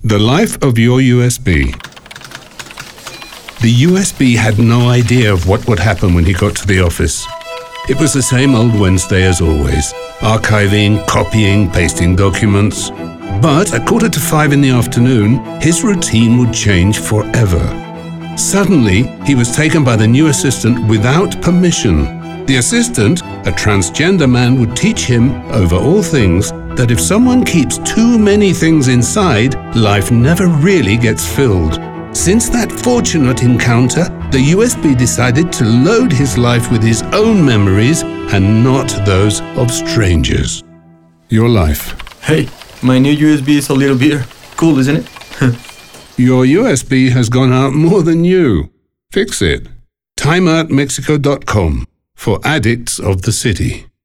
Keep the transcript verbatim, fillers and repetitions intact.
The life of your U S B. The U S B had no idea of what would happen when he got to the office. It was the same old Wednesday as always, archiving, copying, pasting documents. But at quarter to five in the afternoon, his routine would change forever. Suddenly, he was taken by the new assistant without permission. The assistant, a transgender man, would teach him, over all things, that if someone keeps too many things inside, life never really gets filled. Since that fortunate encounter, the U S B decided to load his life with his own memories and not those of strangers. Your life. Hey, my new U S B is a little bigger. Cool, isn't it? Your U S B has gone out more than you. Fix it. time out mexico dot com for addicts of the city.